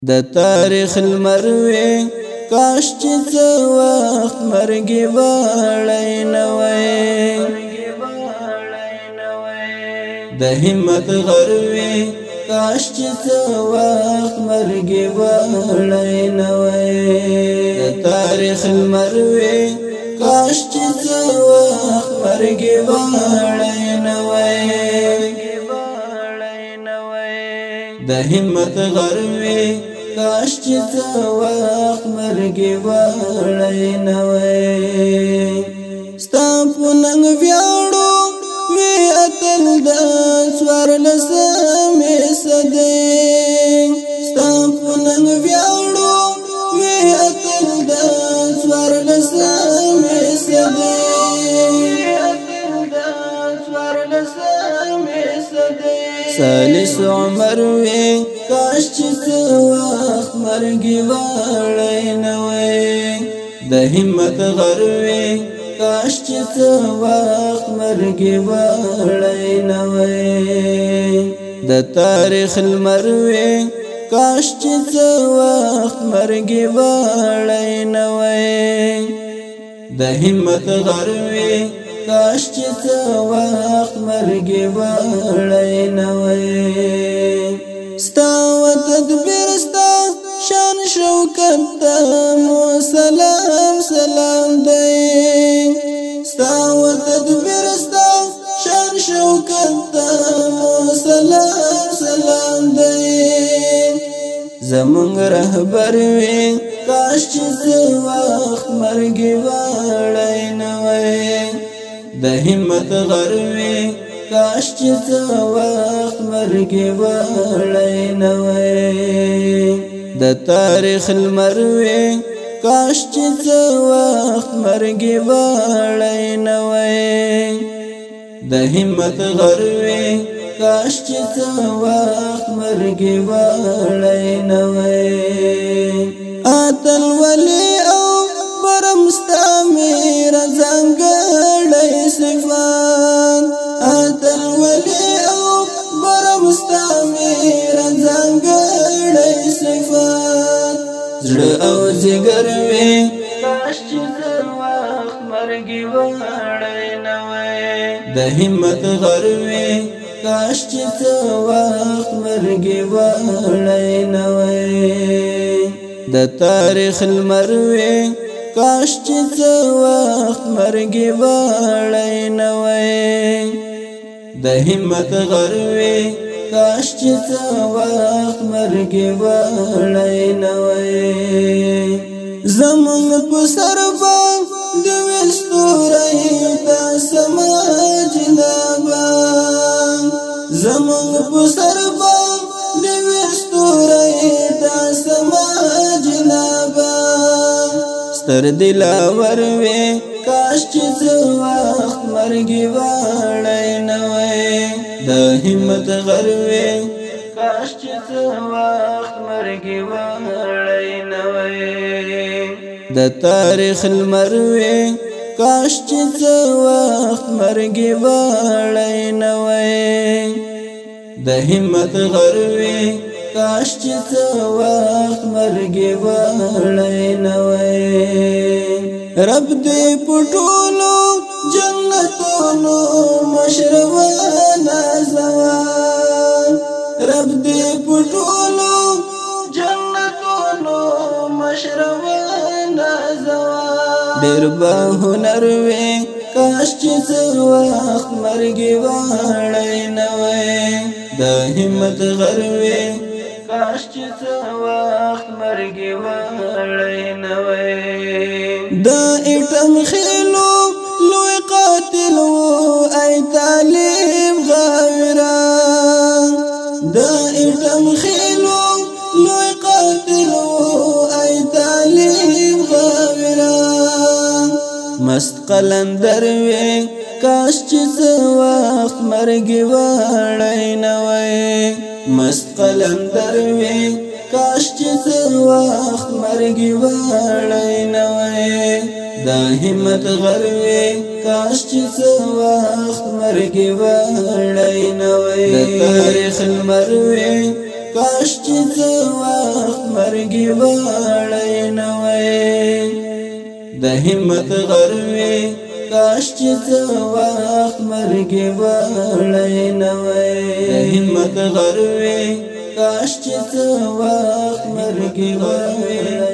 د تاریخ المروي کاش چې څه وخت مرګي واړی نه وای د همت غروي کاش چې څه وخت مرګي واړی نه وای د تاریخ المروي کاش چې څه وخت مرګي واړی نه وای د همت غروي کاش چې څه وخت مرګي واړی نه وای ستا په ننګ ویاړو وی اتل د څوارلسمې صدۍ ستا په ننګ ویاړو وی اتل د څوارلسمې صدۍ سالس عمر وی کاش چې څه وخت مرګي واړی نه وای د همت غروي کاش چې څه وخت مرګي واړی نه وای د تاریخ المروي کاش چې څه وخت مرګي واړی نه وای د همت غروي کاش چې څه وخت مرګي واړی نه وای ستا و تدبیر ستا شان شوکت ته مو سلام سلام دی ستا و تدبیر ستا شان شوکت ته مو سلام سلام دی زمونږ رهبر وي کاش چې څه وخت مرګي واړی نه وای د همت غروي کاش چې څه وخت مرګي واړی نه وای د تاریخ المروي کاش چې څه وخت مرګي واړی نه وای د همت غروي کاش چې څه وخت مرګي واړی نه وای اتل ولی او برمستا میرا ځانګړی صفات اتل ولی او برمستا میرا ځانګړی صفات زړه او جګر وی کاش چې څه وخت مرګي واړی نه وای د همت غروي کاش چې څه وخت مرګي واړی نه وای د تاریخ المروي کاش چې څه وخت مرګي واړی نه وای د همت غروي کاش چې څه وخت مرګي واړی نه وای زمون په سر باندې د وستوري تا سماج نابا زمون په سر باندې د وستوري تا سماج نابا ستر دلاور وی کاش چې څه وخت مرګي واړی نه وای د همت غروي کاش چې څه وخت مرګي واړی نه وای د تاریخ المروي کاش چې څه وخت مرګي واړی نه وای د همت غروي کاش چې څه وخت مرګي واړی نه وای رب دې پټولو جنتونو مشروانا زوان رب دې پټولو جنتونو مشروانا زوان ډېر با هنر وي کاش چې څه وخت مرګي واړی نه وای د همت غروي کاش چې څه وخت مرګي واړی نه وای دا اټم خېلو لوی قاتل وو ای طالب غاورا دا اټم خېلو لوی قاتل وو ای طالب غاورا مست قلندر وی کاش چې څه وخت مرګي واړی نه وای مست قلندر وی کاش چې څه وخت مرګي واړی نه وای د همت غروي کاش چې څه وخت مرګي واړی نه وای د تاریخ المروي کاش چې زه وخت مرګي واړی نه وای د همت غروي کاش چې زه وخت مرګي واړی نه وای د همت غروي کاش چې زه وخت مرګي واړی